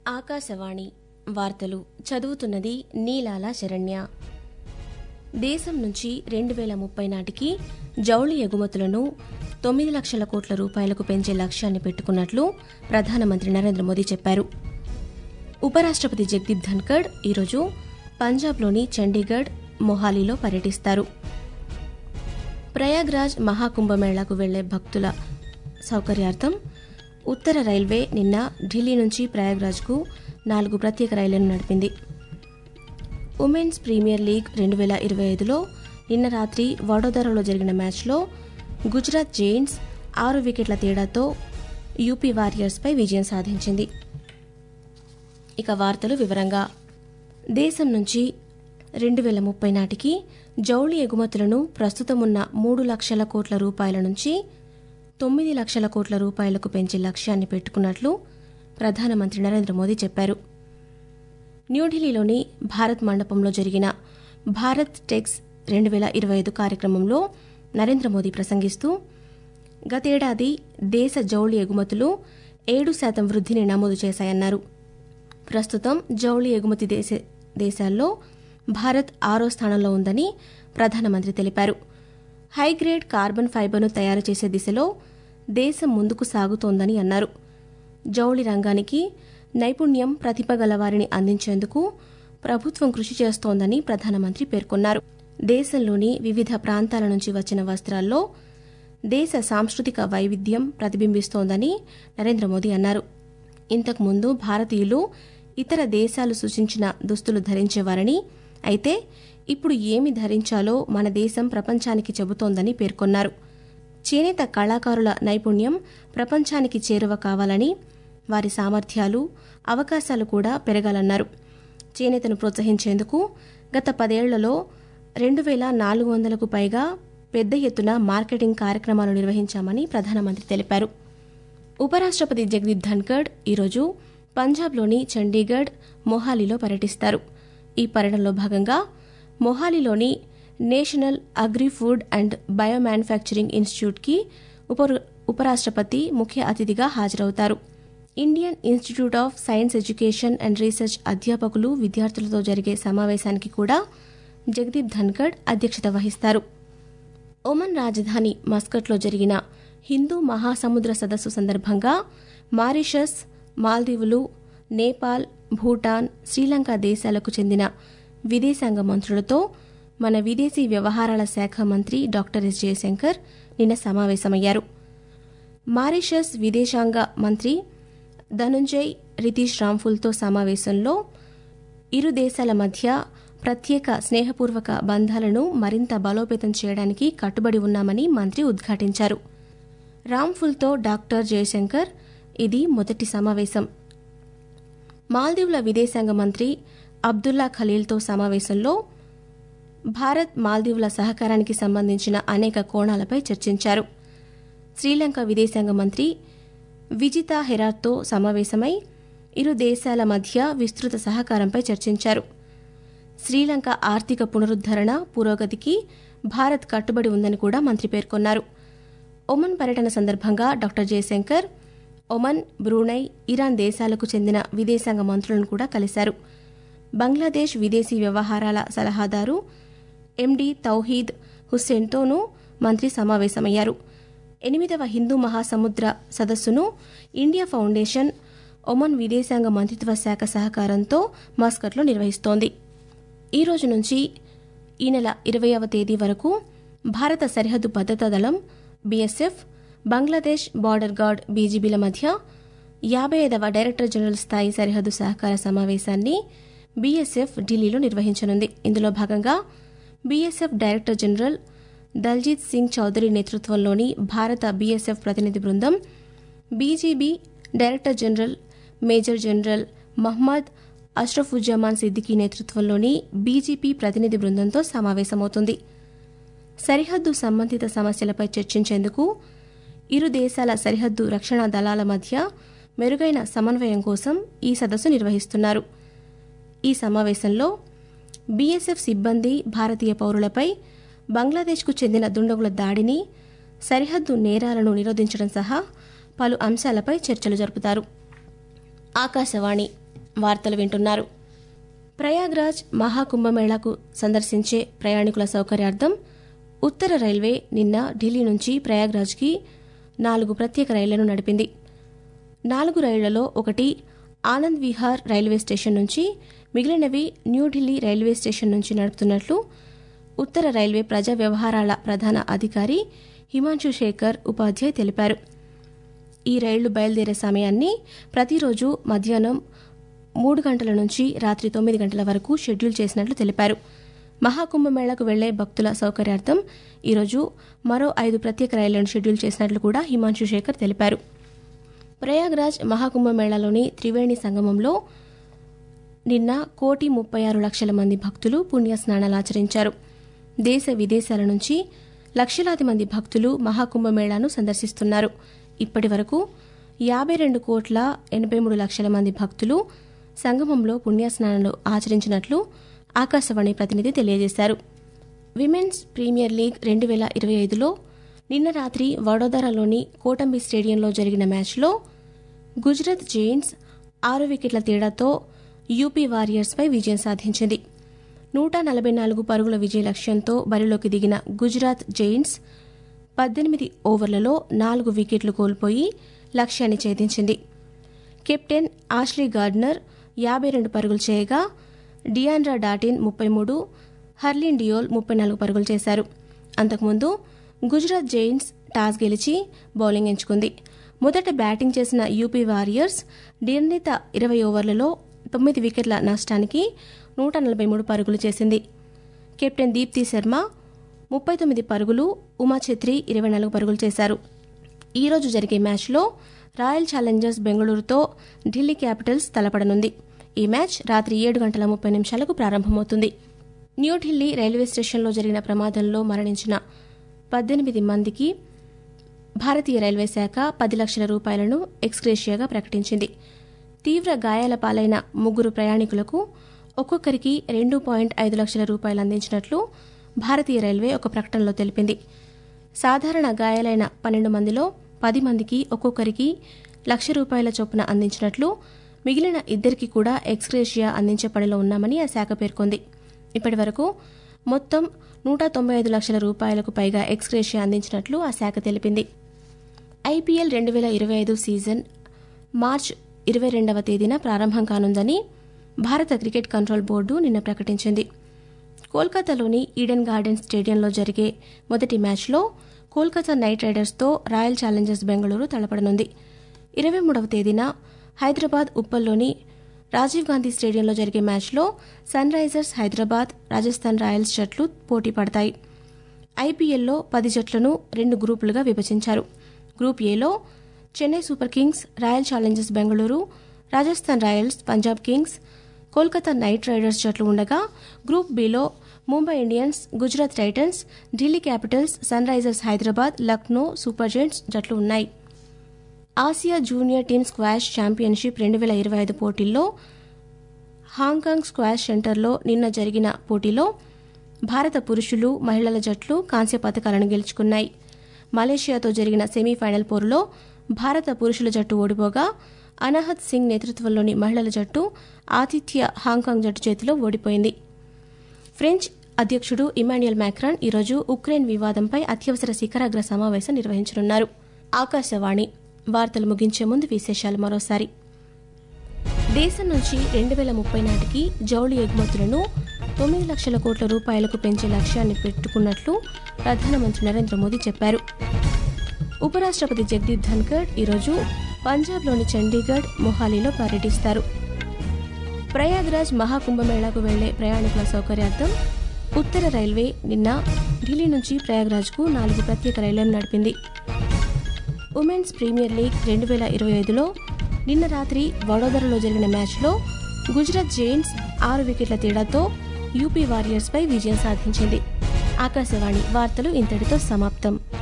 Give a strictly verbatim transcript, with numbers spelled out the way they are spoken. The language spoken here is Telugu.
ఆకాశవాణి వార్తలు చదువుతున్నది నీలాల శరణ్య. దేశం నుంచి రెండు వేల ముప్పై నాటికి జౌళి ఎగుమతులను తొమ్మిది లక్షల కోట్ల రూపాయలకు పెంచే లక్ష్యాన్ని పెట్టుకున్నట్లు ప్రధానమంత్రి నరేంద్ర మోదీ చెప్పారు. ఉపరాష్టపతి జగదీప్ ధన్కడ్ ఈరోజు పంజాబ్లోని చండీగఢ్, మొహాలీలో పర్యటిస్తారు. ప్రయాగ్రాజ్ మహాకుంభమేళాకు వెళ్లే భక్తుల సౌకర్యార్థం ఉత్తర రైల్వే నిన్న ఢిల్లీ నుంచి ప్రయాగ్రాజ్కు నాలుగు ప్రత్యేక రైళ్లను నడిపింది. ఉమెన్స్ ప్రీమియర్ లీగ్ రెండు వేల ఇరవై ఐదులో నిన్న రాత్రి వడోదరలో జరిగిన మ్యాచ్లో గుజరాత్ జెయింట్స్ ఆరు వికెట్ల తేడాతో యూపీ వారియర్స్పై విజయం సాధించింది. ఇక వార్తలు వివరంగా. దేశం నుంచి రెండు వేల ముప్పై నాటికి జౌళి ఎగుమతులను ప్రస్తుతమున్న మూడు లక్షల కోట్ల రూపాయల నుంచి తొమ్మిది లక్షల కోట్ల రూపాయలకు పెంచే లక్ష్యాన్ని పెట్టుకున్నట్లు ప్రధానమంత్రి నరేంద్ర మోదీ చెప్పారు. న్యూఢిల్లీలోని భారత్ మండపంలో జరిగిన భారత్ టెక్స్ రెండు వేల ఇరవై ఐదు కార్యక్రమంలో నరేంద్ర మోదీ ప్రసంగిస్తూ గతేడాది దేశ జౌళి ఎగుమతులు ఏడు శాతం వృద్ధిని నమోదు చేశాయన్నారు. ప్రస్తుతం జౌళి ఎగుమతి దేశ దేశాల్లో భారత్ ఆరో స్థానంలో ఉందని ప్రధానమంత్రి తెలిపారు. హైగ్రేడ్ కార్బన్ ఫైబర్ను తయారు చేసే దిశలో దేశం ముందుకు సాగుతోందని అన్నారు. జౌళి రంగానికి నైపుణ్యం, ప్రతిభ గల వారిని అందించేందుకు ప్రభుత్వం కృషి చేస్తోందని ప్రధానమంత్రి పేర్కొన్నారు. దేశంలోని వివిధ ప్రాంతాల నుంచి వచ్చిన వస్త్రాల్లో దేశ సాంస్కృతిక వైవిధ్యం ప్రతిబింబిస్తోందని నరేంద్ర మోదీ అన్నారు. ఇంతకుముందు భారతీయులు ఇతర దేశాలు సూచించిన దుస్తులు ధరించేవారని, అయితే ఇప్పుడు ఏమి ధరించాలో మన దేశం ప్రపంచానికి చెబుతోందని పేర్కొన్నారు. చేనేత కళాకారుల నైపుణ్యం ప్రపంచానికి చేరువ కావాలని, వారి సామర్థ్యాలు, అవకాశాలు కూడా పెరగాలన్నారు. చేనేతను ప్రోత్సహించేందుకు గత పదేళ్లలో రెండు వేల నాలుగు వందలకు పైగా పెద్ద ఎత్తున మార్కెటింగ్ కార్యక్రమాలు నిర్వహించామని ప్రధానమంత్రి తెలిపారు. ఉపరాష్టపతి జగదీప్ ధన్కడ్ ఈరోజు పంజాబ్లోని చండీగఢ్, మొహాలీలో పర్యటిస్తారు. ఈ పర్యటనలో భాగంగా మొహాలీలోని national agri food and bio manufacturing ఇన్స్టిట్యూట్కి ఉప ఉపరాష్టపతి ముఖ్య అతిథిగా హాజరవుతారు. Indian institute of science education and research అధ్యాపకులు, విద్యార్థులతో జరిగే సమావేశానికి కూడా జగదీప్ ధన్కడ్ అధ్యక్షత వహిస్తారు. ఒమన్ రాజధాని మస్కట్లో జరిగిన హిందూ మహాసముద్ర సదస్సు సందర్భంగా మారిషస్, మాల్దీవులు, నేపాల్, భూటాన్, శ్రీలంక దేశాలకు చెందిన విదేశాంగ మంత్రులతో మన విదేశీ వ్యవహారాల శాఖ మంత్రి డాక్టర్ ఎస్ జయశంకర్ నిన్న సమావేశమయ్యారు. మారిషస్ విదేశాంగ మంత్రి ధనుంజయ్ రితీష్ రాంఫుల్తో సమావేశంలో ఇరు దేశాల మధ్య ప్రత్యేక స్నేహపూర్వక బంధాలను మరింత బలోపేతం చేయడానికి కట్టుబడి ఉన్నామని మంత్రి ఉద్ఘాటించారు. రాంఫుల్తో డాక్టర్ జయశంకర్ ఇది మొదటి సమావేశం. మాల్దీవుల విదేశాంగ మంత్రి అబ్దుల్లా ఖలీల్తో సమావేశంలో భారత్ మాల్దీవుల సహకారానికి సంబంధించిన అనేక కోణాలపై చర్చించారు. శ్రీలంక విదేశాంగ మంత్రి విజితా హెరాత్తో సమావేశమై ఇరు దేశాల మధ్య విస్తృత సహకారంపై చర్చించారు. శ్రీలంక ఆర్థిక పునరుద్దరణ పురోగతికి భారత్ కట్టుబడి ఉందని కూడా మంత్రి పేర్కొన్నారు. ఒమన్ పర్యటన సందర్భంగా doctor Jaishankar Oman, Brunei, Iran దేశాలకు చెందిన విదేశాంగ మంత్రులను కూడా కలిశారు. బంగ్లాదేశ్ విదేశీ వ్యవహారాల సలహాదారు ఎండి తౌహీద్ హుస్సేన్తోనూ మంత్రి సమావేశమయ్యారు. ఎనిమిదవ హిందూ మహాసముద్ర సదస్సును ఇండియా ఫౌండేషన్, ఒమన్ విదేశాంగ మంత్రిత్వ శాఖ సహకారంతో మస్కట్లో నిర్వహిస్తోంది. ఈ రోజు నుంచి ఈ నెల ఇరవైవ తేదీ వరకు భారత సరిహద్దు భద్రతా దళం బీఎస్ఎఫ్, బంగ్లాదేశ్ బార్డర్ గార్డ్ బీజీబీల మధ్య యాభై ఐదవ డైరెక్టర్ జనరల్ స్థాయి సరిహద్దు సహకార సమావేశాన్ని బీఎస్ఎఫ్ ఢిల్లీలో నిర్వహించనుంది. ఇందులో భాగంగా BSF director general Daljeet Singh Chaudhary నేతృత్వంలోని భారత బీఎస్ఎఫ్ ప్రతినిధి బృందం BGB director general major general Mohammad Ashrafuzzaman Siddiqui నేతృత్వంలోని బీజీపీ ప్రతినిధి బృందంతో సమావేశమవుతుంది. సరిహద్దు సంబంధిత సమస్యలపై చర్చించేందుకు ఇరు దేశాల సరిహద్దు రక్షణ దళాల మధ్య మెరుగైన సమన్వయం కోసం ఈ సదస్సు నిర్వహిస్తున్నారు. ఈ సమావేశంలో బీఎస్ఎఫ్ సిబ్బంది భారతీయ పౌరులపై బంగ్లాదేశ్కు చెందిన దుండగుల దాడిని, సరిహద్దు నేరాలను నిరోధించడం సహా పలు అంశాలపై చర్చలు జరుపుతారు. ఆకాశవాణి వార్తలు వింటున్నారు. ప్రయాగ్రాజ్ మహాకుంభమేళాకు సందర్శించే ప్రయాణికుల సౌకర్యార్థం ఉత్తర రైల్వే నిన్న ఢిల్లీ నుంచి ప్రయాగ్రాజ్కి నాలుగు ప్రత్యేక రైళ్లను నడిపింది. నాలుగు రైళ్లలో ఒకటి ఆనంద్ విహార్ రైల్వే స్టేషన్ నుంచి, మిగిలినవి న్యూఢిల్లీ రైల్వే స్టేషన్ నుంచి నడుపుతున్నట్లు ఉత్తర రైల్వే ప్రజా వ్యవహారాల ప్రధాన అధికారి హిమాంశు శేఖర్ ఉపాధ్యాయ్ తెలిపారు. ఈ రైళ్లు బయలుదేరే సమయాన్ని ప్రతిరోజు మధ్యాహ్నం మూడు గంటల నుంచి రాత్రి తొమ్మిది గంటల వరకు షెడ్యూల్ చేసినట్లు తెలిపారు. మహాకుంభమేళాకు వెళ్లే భక్తుల సౌకర్యార్థం ఈరోజు మరో ఐదు ప్రత్యేక రైళ్లను షెడ్యూల్ చేసినట్లు కూడా హిమాంశు శేఖర్ తెలిపారు. ప్రయాగ్రాజ్ మహాకుంభమేళాలోని త్రివేణి సంగమంలో నిన్న కోటి ముప్పై ఆరు లక్షల మంది భక్తులు పుణ్యస్నానాలు ఆచరించారు. దేశ విదేశాల నుంచి లక్షలాది మంది భక్తులు మహాకుంభమేళాను సందర్శిస్తున్నారు. ఇప్పటి వరకు యాభై రెండు కోట్ల ఎనభై మూడు లక్షల మంది భక్తులు సంగమంలో పుణ్యస్నానాలు ఆచరించినట్లు ఆకాశవాణి ప్రతినిధి తెలియజేశారు. విమెన్స్ ప్రీమియర్ లీగ్ రెండు వేల ఇరవై ఐదులో నిన్న రాత్రి వడోదరాలోని కోటంబి స్టేడియంలో జరిగిన మ్యాచ్లో గుజరాత్ జెయింట్స్ ఆరు వికెట్ల తేడాతో యూపీ వారియర్స్పై విజయం సాధించింది. నూట నలభై నాలుగు పరుగుల విజయ లక్ష్యంతో బరిలోకి దిగిన గుజరాత్ జెయింట్స్ పద్దెనిమిది ఓవర్లలో నాలుగు వికెట్లు కోల్పోయి లక్ష్యాన్ని ఛేదించింది. కెప్టెన్ ఆష్లీ గార్డ్నర్ యాభై రెండు పరుగులు చేయగా డియాండ్రా డాటిన్ ముప్పై మూడు, హర్లిన్ డియోల్ ముప్పై నాలుగు పరుగులు చేశారు. అంతకుముందు గుజరాత్ జెయింట్స్ టాస్ గెలిచి బౌలింగ్ ఎంచుకుంది. మొదట బ్యాటింగ్ చేసిన యూపీ వారియర్స్ నిర్ణీత ఇరవై ఓవర్లలో తొమ్మిది వికెట్ల నష్టానికి నూట నలభై మూడు పరుగులు చేసింది. కెప్టెన్ దీప్తి శర్మ ముప్పై తొమ్మిది పరుగులు, ఉమా ఛత్రి ఇరవై నాలుగు పరుగులు చేశారు. ఈరోజు జరిగే మ్యాచ్లో రాయల్ ఛాలెంజర్స్ బెంగళూరుతో ఢిల్లీ క్యాపిటల్స్ తలపడనుంది. ఈ మ్యాచ్ రాత్రి ఏడు గంటల ముప్పై నిమిషాలకు ప్రారంభమవుతుంది. న్యూఢిల్లీ రైల్వే స్టేషన్లో జరిగిన ప్రమాదంలో మరణించిన పద్దెనిమిది మందికి భారతీయ రైల్వే శాఖ పది లక్షల రూపాయలను ఎక్స్గ్రేషియాగా ప్రకటించింది. తీవ్ర గాయాల పాలైన ముగ్గురు ప్రయాణికులకు ఒక్కొక్కరికి రెండు పాయింట్ ఐదు లక్షల రూపాయలు అందించినట్లు భారతీయ రైల్వే ఒక ప్రకటనలో తెలిపింది. సాధారణ గాయాలైన పన్నెండు మందిలో పది మందికి ఒక్కొక్కరికి లక్ష రూపాయల చొప్పున అందించినట్లు, మిగిలిన ఇద్దరికి కూడా ఎక్స్గ్రేషియా అందించే పనిలో ఉన్నామని ఆ శాఖ పేర్కొంది. ఇప్పటి వరకు మొత్తం నూట తొంభై ఐదు లక్షల రూపాయలకు పైగా ఎక్స్గ్రేషియా అందించినట్లు ఆ శాఖ తెలిపింది. ఐపీఎల్ రెండు వేల ఇరవై ఐదు సీజన్ మార్చి ఇరవై రెండవ తేదీన ప్రారంభం కానుందని భారత క్రికెట్ కంట్రోల్ బోర్డు నిన్న ప్రకటించింది. కోల్కతాలోని ఈడెన్ గార్డెన్స్ స్టేడియంలో జరిగే మొదటి మ్యాచ్లో కోల్కతా నైట్ రైడర్స్తో రాయల్ ఛాలెంజర్స్ బెంగళూరు తలపడనుంది. ఇరవై మూడవ తేదీన హైదరాబాద్ ఉప్పల్లోని రాజీవ్ గాంధీ స్టేడియంలో జరిగే మ్యాచ్లో sunrisers Hyderabad, Rajasthan royals జట్లు పోటీ పడతాయి. ఐపీఎల్లో పది జట్లను రెండు గ్రూపులుగా విభజించారు. గ్రూప్ ఏలో Chennai super kings, royal challengers Bengaluru, Rajasthan royals, Punjab kings, Kolkata night riders జట్లు ఉండగా గ్రూప్ బిలో Mumbai Indians, Gujarat titans, Delhi capitals, sunrisers Hyderabad, Lucknow super giants జట్లు ఉన్నాయి. Asia junior team squash championship రెండు వేల ఇరవై ఐదు పోటీల్లో హాంకాంగ్ స్క్వాష్ సెంటర్లో నిన్న జరిగిన పోటీలో భారత పురుషులు, మహిళల జట్లు కాంస్య పతకాలను గెలుచుకున్నాయి. మలేషియాతో జరిగిన సెమీఫైనల్ పోరులో భారత పురుషుల జట్టు ఓడిపోగా అనాహత్ సింగ్ నేతృత్వంలోని మహిళల జట్టు ఆతిథ్య హాంకాంగ్ జట్టు చేతిలో ఓడిపోయింది. ఫ్రెంచ్ అధ్యక్షుడు ఇమాన్యుయల్ మ్యాక్రాన్ ఈరోజు ఉక్రెయిన్ వివాదంపై అత్యవసర శిఖరాగ్ర సమావేశం నిర్వహించనున్నారు. ఆకాశవాణి వార్తలు ముగించే ముందు విశేషాలు మరోసారి. దేశం నుంచి రెండు వేల ముప్పై నాటికి జౌళి ఎగుమతులను తొమ్మిది లక్షల కోట్ల రూపాయలకు పెంచే లక్ష్యాన్ని పెట్టుకున్నట్లు ప్రధానమంత్రి నరేంద్ర మోదీ చెప్పారు. ఉపరాష్ట్రపతి జగదీప్ ధన్కర్ ఈరోజు పంజాబ్లోని చండీగఢ్, మొహాలీలో పర్యటిస్తారు. ప్రయాగ్రాజ్ మహాకుంభమేళాకు వెళ్లే ప్రయాణికుల సౌకర్యార్థం ఉత్తర రైల్వే నిన్న ఢిల్లీ నుంచి ప్రయాగ్రాజ్కు నాలుగు ప్రత్యేక రైళ్లను నడిపింది. ఉమెన్స్ ప్రీమియర్ లీగ్ రెండు వేల ఇరవై ఐదులో నిన్న రాత్రి వడోదరలో జరిగిన మ్యాచ్లో గుజరాత్ జెయింట్స్ ఆరు వికెట్ల తేడాతో యూపీ వారియర్స్పై విజయం సాధించింది. ఆకాశవాణి వార్తలు ఇంతటితో సమాప్తం.